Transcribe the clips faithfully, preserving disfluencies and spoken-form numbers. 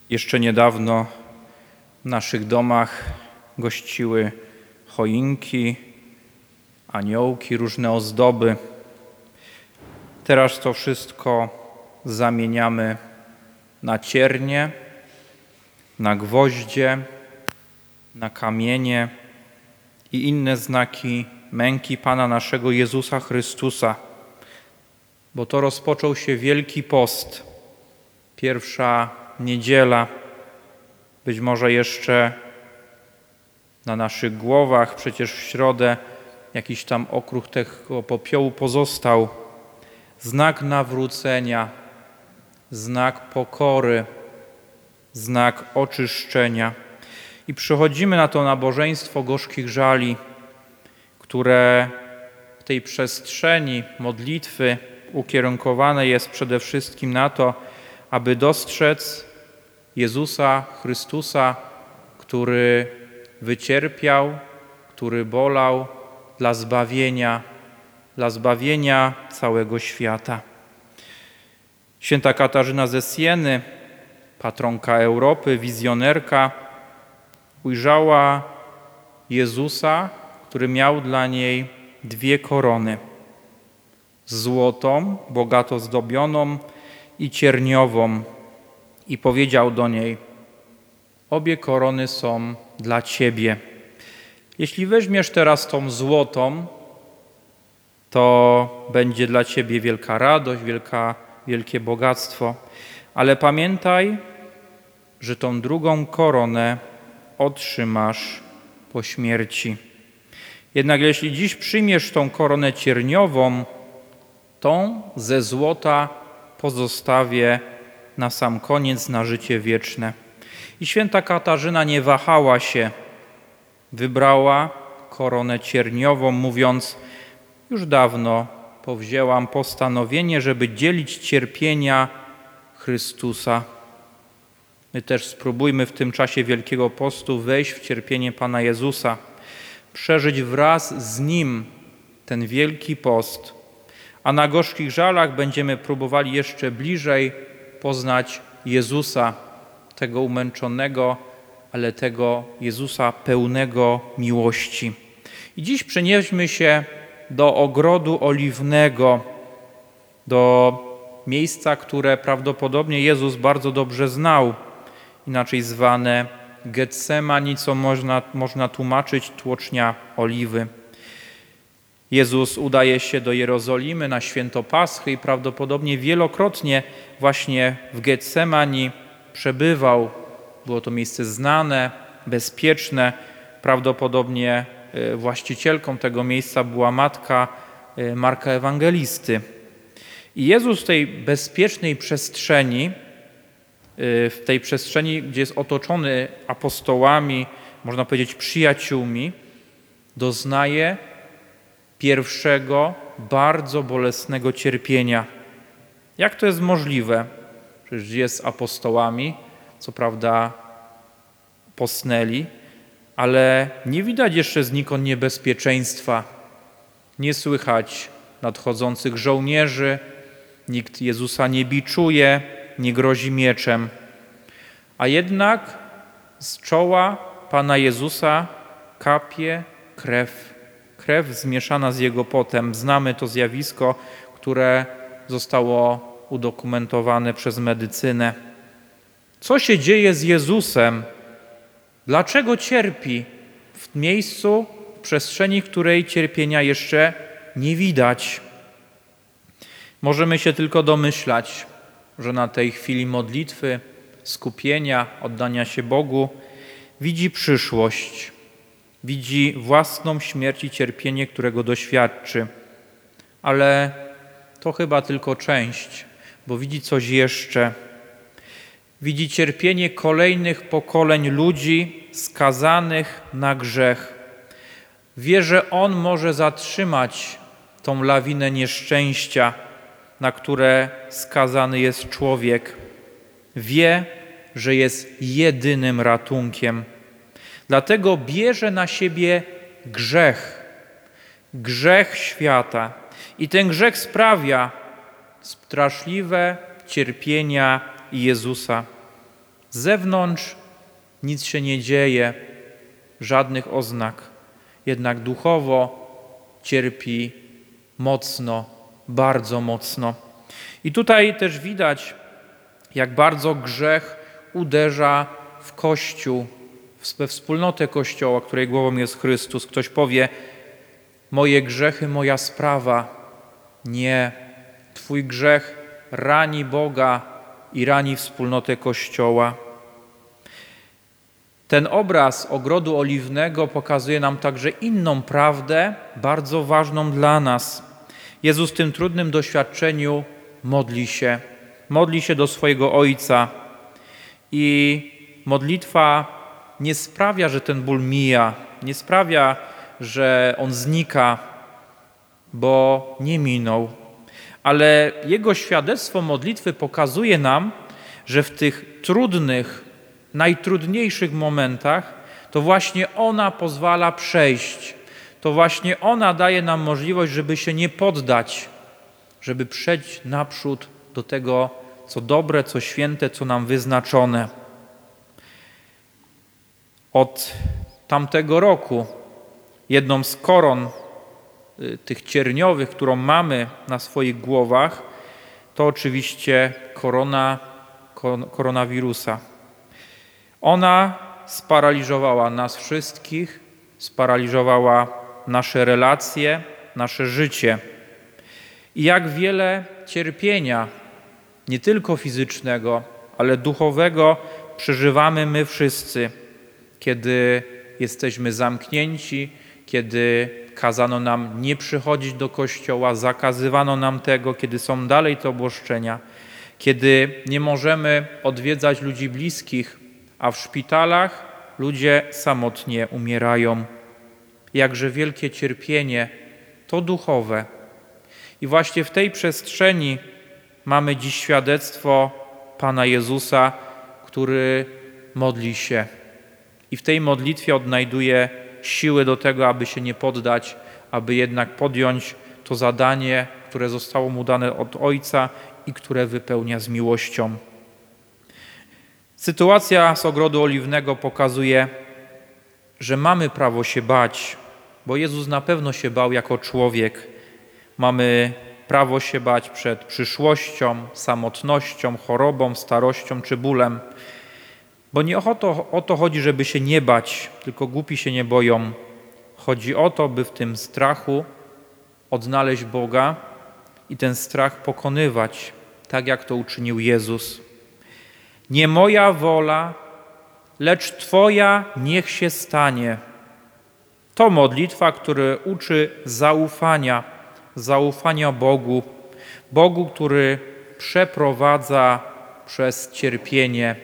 Jeszcze niedawno w naszych domach gościły choinki, aniołki, różne ozdoby. Teraz to wszystko zamieniamy na ciernie, na gwoździe, na kamienie i inne znaki męki Pana naszego Jezusa Chrystusa. Bo to rozpoczął się Wielki Post, pierwsza niedziela, być może jeszcze na naszych głowach, przecież w środę jakiś tam okruch tego popiołu pozostał. Znak nawrócenia, znak pokory, znak oczyszczenia. I przychodzimy na to nabożeństwo gorzkich żali, które w tej przestrzeni modlitwy ukierunkowane jest przede wszystkim na to, aby dostrzec Jezusa Chrystusa, który wycierpiał, który bolał dla zbawienia, dla zbawienia całego świata. Święta Katarzyna ze Sieny, patronka Europy, wizjonerka, ujrzała Jezusa, który miał dla niej dwie korony. Złotą, bogato zdobioną i cierniową. I powiedział do niej: obie korony są dla Ciebie. Jeśli weźmiesz teraz tą złotą, to będzie dla Ciebie wielka radość, wielka, wielkie bogactwo. Ale pamiętaj, że tą drugą koronę otrzymasz po śmierci. Jednak jeśli dziś przyjmiesz tą koronę cierniową, tą ze złota pozostawię na sam koniec, na życie wieczne. I święta Katarzyna nie wahała się, wybrała koronę cierniową, mówiąc: już dawno powzięłam postanowienie, żeby dzielić cierpienia Chrystusa. My też spróbujmy w tym czasie Wielkiego Postu wejść w cierpienie Pana Jezusa, przeżyć wraz z Nim ten Wielki Post, a na gorzkich żalach będziemy próbowali jeszcze bliżej poznać Jezusa, tego umęczonego, ale tego Jezusa pełnego miłości. I dziś przenieśmy się do ogrodu oliwnego, do miejsca, które prawdopodobnie Jezus bardzo dobrze znał, inaczej zwane Getsemani, co można, można tłumaczyć tłocznia oliwy. Jezus udaje się do Jerozolimy na święto Paschy i prawdopodobnie wielokrotnie właśnie w Getsemani przebywał. Było to miejsce znane, bezpieczne. Prawdopodobnie właścicielką tego miejsca była matka Marka Ewangelisty. I Jezus w tej bezpiecznej przestrzeni, w tej przestrzeni, gdzie jest otoczony apostołami, można powiedzieć przyjaciółmi, doznaje pierwszego, bardzo bolesnego cierpienia. Jak to jest możliwe? Przecież jest z apostołami, co prawda posnęli, ale nie widać jeszcze znikąd niebezpieczeństwa. Nie słychać nadchodzących żołnierzy, nikt Jezusa nie biczuje, nie grozi mieczem. A jednak z czoła Pana Jezusa kapie krew. Krew zmieszana z Jego potem. Znamy to zjawisko, które zostało udokumentowane przez medycynę. Co się dzieje z Jezusem? Dlaczego cierpi w miejscu, w przestrzeni, w której cierpienia jeszcze nie widać? Możemy się tylko domyślać, że na tej chwili modlitwy, skupienia, oddania się Bogu widzi przyszłość, widzi własną śmierć i cierpienie, którego doświadczy. Ale to chyba tylko część, bo widzi coś jeszcze. Widzi cierpienie kolejnych pokoleń ludzi skazanych na grzech. Wie, że On może zatrzymać tą lawinę nieszczęścia, na które skazany jest człowiek. Wie, że jest jedynym ratunkiem. Dlatego bierze na siebie grzech, grzech świata. I ten grzech sprawia straszliwe cierpienia Jezusa. Z zewnątrz nic się nie dzieje, żadnych oznak, jednak duchowo cierpi mocno, bardzo mocno. I tutaj też widać, jak bardzo grzech uderza w Kościół, we wspólnotę Kościoła, której głową jest Chrystus. Ktoś powie, moje grzechy, moja sprawa. Nie, Twój grzech rani Boga i rani wspólnotę Kościoła. Ten obraz ogrodu oliwnego pokazuje nam także inną prawdę, bardzo ważną dla nas. Jezus w tym trudnym doświadczeniu modli się. Modli się do swojego Ojca i modlitwa nie sprawia, że ten ból mija, nie sprawia, że on znika, bo nie minął. Ale Jego świadectwo modlitwy pokazuje nam, że w tych trudnych, najtrudniejszych momentach to właśnie ona pozwala przejść. To właśnie ona daje nam możliwość, żeby się nie poddać, żeby przejść naprzód do tego, co dobre, co święte, co nam wyznaczone. Od tamtego roku jedną z koron tych cierniowych, którą mamy na swoich głowach, to oczywiście korona koronawirusa. Ona sparaliżowała nas wszystkich, sparaliżowała nasze relacje, nasze życie. I jak wiele cierpienia, nie tylko fizycznego, ale duchowego przeżywamy my wszyscy, kiedy jesteśmy zamknięci, kiedy kazano nam nie przychodzić do kościoła, zakazywano nam tego, kiedy są dalej te obostrzenia, kiedy nie możemy odwiedzać ludzi bliskich, a w szpitalach ludzie samotnie umierają. Jakże wielkie cierpienie, to duchowe. I właśnie w tej przestrzeni mamy dziś świadectwo Pana Jezusa, który modli się. I w tej modlitwie odnajduje siły do tego, aby się nie poddać, aby jednak podjąć to zadanie, które zostało mu dane od Ojca i które wypełnia z miłością. Sytuacja z Ogrodu Oliwnego pokazuje, że mamy prawo się bać, bo Jezus na pewno się bał jako człowiek. Mamy prawo się bać przed przyszłością, samotnością, chorobą, starością czy bólem. Bo nie o to, o to chodzi, żeby się nie bać, tylko głupi się nie boją. Chodzi o to, by w tym strachu odnaleźć Boga i ten strach pokonywać, tak jak to uczynił Jezus. Nie moja wola, lecz Twoja niech się stanie. To modlitwa, która uczy zaufania, zaufania Bogu, Bogu, który przeprowadza przez cierpienie.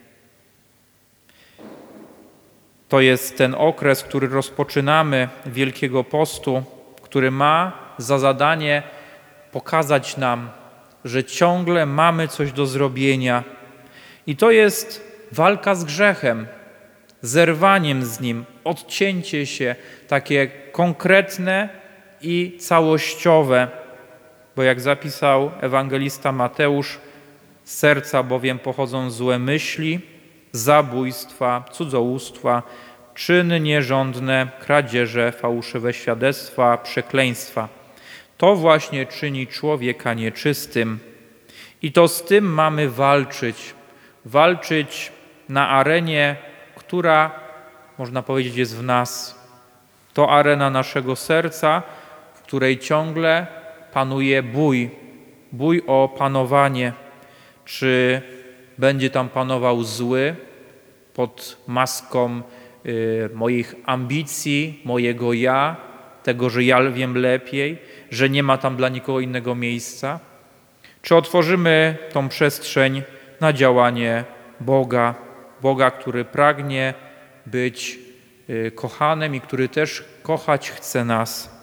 To jest ten okres, który rozpoczynamy Wielkiego Postu, który ma za zadanie pokazać nam, że ciągle mamy coś do zrobienia. I to jest walka z grzechem, zerwaniem z nim, odcięcie się, takie konkretne i całościowe. Bo jak zapisał ewangelista Mateusz, z serca bowiem pochodzą złe myśli, zabójstwa, cudzołóstwa, czyny nierządne, kradzieże, fałszywe świadectwa, przekleństwa. To właśnie czyni człowieka nieczystym. I to z tym mamy walczyć. Walczyć na arenie, która, można powiedzieć, jest w nas. To arena naszego serca, w której ciągle panuje bój. Bój o panowanie. Czy będzie tam panował zły pod maską y, moich ambicji, mojego ja, tego, że ja wiem lepiej, że nie ma tam dla nikogo innego miejsca? Czy otworzymy tą przestrzeń na działanie Boga, Boga, który pragnie być y, kochanym i który też kochać chce nas?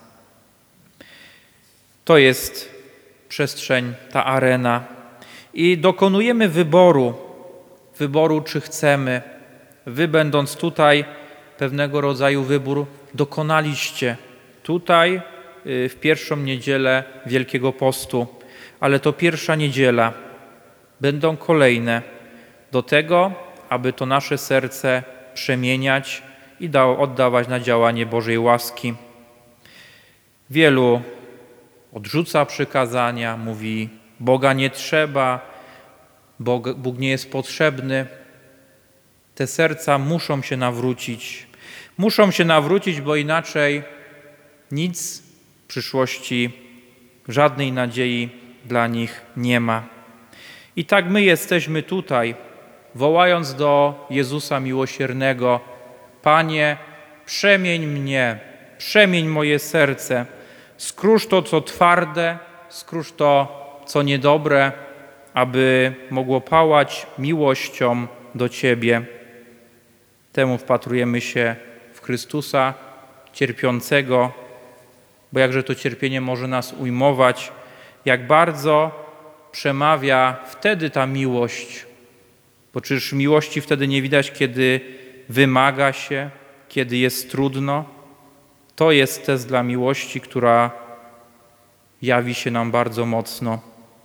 To jest przestrzeń, ta arena. I dokonujemy wyboru, wyboru, czy chcemy. Wy, będąc tutaj, pewnego rodzaju wybór dokonaliście. Tutaj w pierwszą niedzielę Wielkiego Postu, ale to pierwsza niedziela. Będą kolejne. Do tego aby to nasze serce przemieniać i oddawać na działanie Bożej łaski. Wielu odrzuca przykazania, mówi: Boga nie trzeba, Bóg, Bóg nie jest potrzebny. Te serca muszą się nawrócić. Muszą się nawrócić, bo inaczej nic w przyszłości, żadnej nadziei dla nich nie ma. I tak my jesteśmy tutaj, wołając do Jezusa miłosiernego: Panie, przemień mnie, przemień moje serce, skrusz to, co twarde, skrusz to, co niedobre, aby mogło pałać miłością do Ciebie. Temu wpatrujemy się w Chrystusa cierpiącego, bo jakże to cierpienie może nas ujmować, jak bardzo przemawia wtedy ta miłość, bo czyż miłości wtedy nie widać, kiedy wymaga się, kiedy jest trudno? To jest test dla miłości, która jawi się nam bardzo mocno.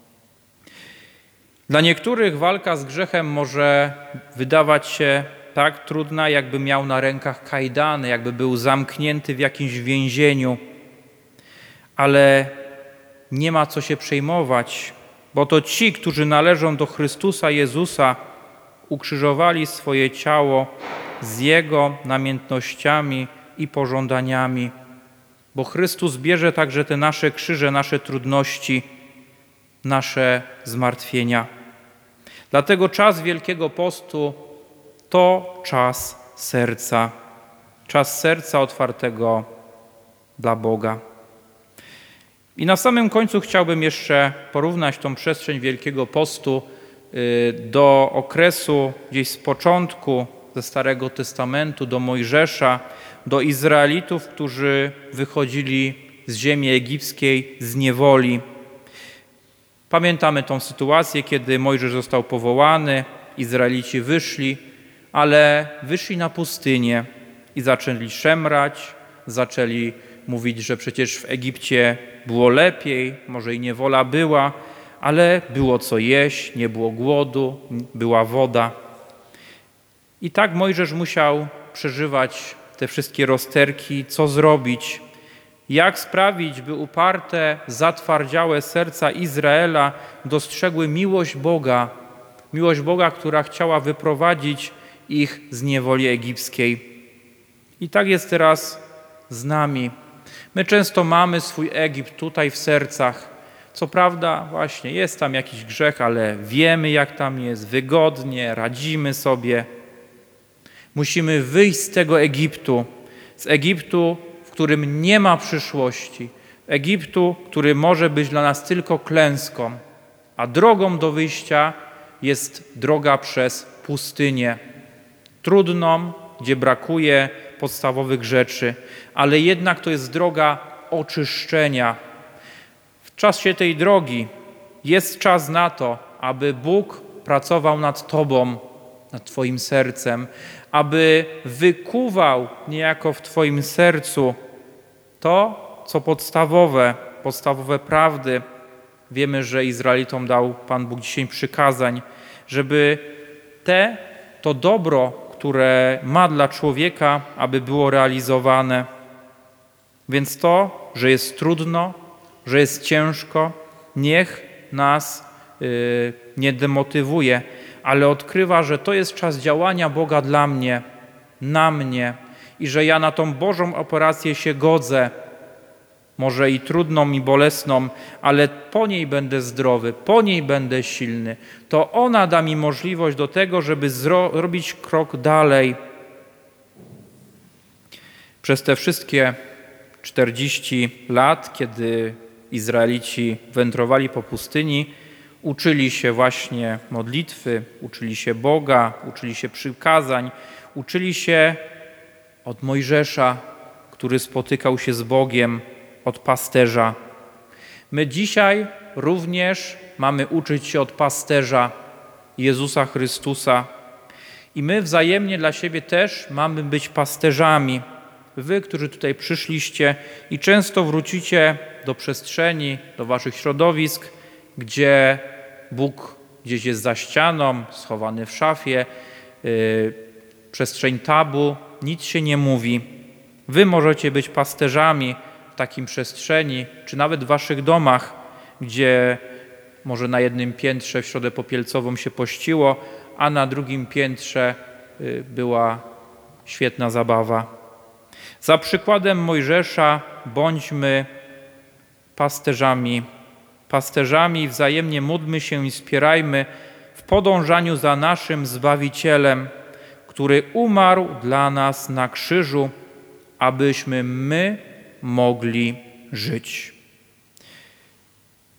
Dla niektórych walka z grzechem może wydawać się tak trudna, jakby miał na rękach kajdany, jakby był zamknięty w jakimś więzieniu. Ale nie ma co się przejmować, bo to ci, którzy należą do Chrystusa Jezusa, ukrzyżowali swoje ciało z Jego namiętnościami i pożądaniami. Bo Chrystus bierze także te nasze krzyże, nasze trudności, nasze zmartwienia. Dlatego czas Wielkiego Postu to czas serca. Czas serca otwartego dla Boga. I na samym końcu chciałbym jeszcze porównać tą przestrzeń Wielkiego Postu do okresu gdzieś z początku ze Starego Testamentu, do Mojżesza, do Izraelitów, którzy wychodzili z ziemi egipskiej, z niewoli. Pamiętamy tą sytuację, kiedy Mojżesz został powołany, Izraelici wyszli, ale wyszli na pustynię i zaczęli szemrać, zaczęli mówić, że przecież w Egipcie było lepiej, może i niewola była, ale było co jeść, nie było głodu, była woda. I tak Mojżesz musiał przeżywać te wszystkie rozterki, co zrobić, jak sprawić, by uparte, zatwardziałe serca Izraela dostrzegły miłość Boga, miłość Boga, która chciała wyprowadzić ich z niewoli egipskiej. I tak jest teraz z nami. My często mamy swój Egipt tutaj w sercach. Co prawda właśnie jest tam jakiś grzech, ale wiemy, jak tam jest, wygodnie, radzimy sobie. Musimy wyjść z tego Egiptu, z Egiptu, w którym nie ma przyszłości, Egiptu, który może być dla nas tylko klęską, a drogą do wyjścia jest droga przez pustynię, trudną, gdzie brakuje podstawowych rzeczy, ale jednak to jest droga oczyszczenia. W czasie tej drogi jest czas na to, aby Bóg pracował nad Tobą, nad Twoim sercem, aby wykuwał niejako w Twoim sercu to, co podstawowe, podstawowe prawdy. Wiemy, że Izraelitom dał Pan Bóg dziesięć przykazań, żeby te, to dobro, które ma dla człowieka, aby było realizowane. Więc to, że jest trudno, że jest ciężko, niech nas yy, nie demotywuje, ale odkrywa, że to jest czas działania Boga dla mnie, na mnie i że ja na tą Bożą operację się godzę, może i trudną i bolesną, ale po niej będę zdrowy, po niej będę silny. To ona da mi możliwość do tego, żeby zrobić krok dalej. Przez te wszystkie czterdzieści lat, kiedy Izraelici wędrowali po pustyni, uczyli się właśnie modlitwy, uczyli się Boga, uczyli się przykazań, uczyli się od Mojżesza, który spotykał się z Bogiem, od pasterza. My dzisiaj również mamy uczyć się od pasterza Jezusa Chrystusa i my wzajemnie dla siebie też mamy być pasterzami. Wy, którzy tutaj przyszliście i często wrócicie do przestrzeni, do waszych środowisk, gdzie Bóg gdzieś jest za ścianą, schowany w szafie, y, przestrzeń tabu, nic się nie mówi. Wy możecie być pasterzami w takim przestrzeni, czy nawet w waszych domach, gdzie może na jednym piętrze w Środę Popielcową się pościło, a na drugim piętrze y, była świetna zabawa. Za przykładem Mojżesza bądźmy pasterzami. Pasterzami wzajemnie módlmy się i wspierajmy w podążaniu za naszym Zbawicielem, który umarł dla nas na krzyżu, abyśmy my mogli żyć.